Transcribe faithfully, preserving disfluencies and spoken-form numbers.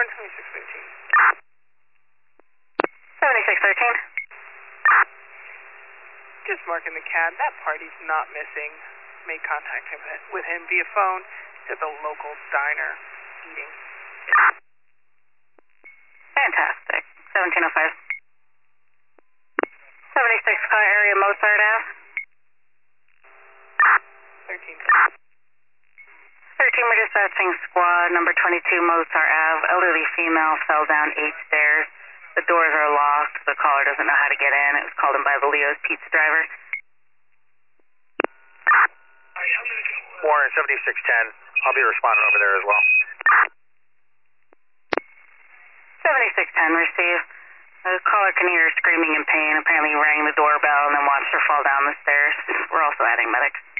Warren seventy-six thirteen. seventy-six thirteen. Just marking the cab. That party's not missing. Made contact him, with him via phone. He's at the local diner eating. Fantastic. seventeen oh five. seventy-six car area, Mozart Ave. thirteen. thirteen, we're dispatching squad number twenty-two, Mozart Ave. Elderly female fell down eight stairs. The doors are locked. The caller doesn't know how to get in. It was called in by the Leo's pizza driver. Warren seventy-six ten. I'll be responding over there as well. seventy-six ten, receive. The caller can hear screaming in pain. Apparently rang the doorbell and then watched her fall down the stairs. We're also adding medics.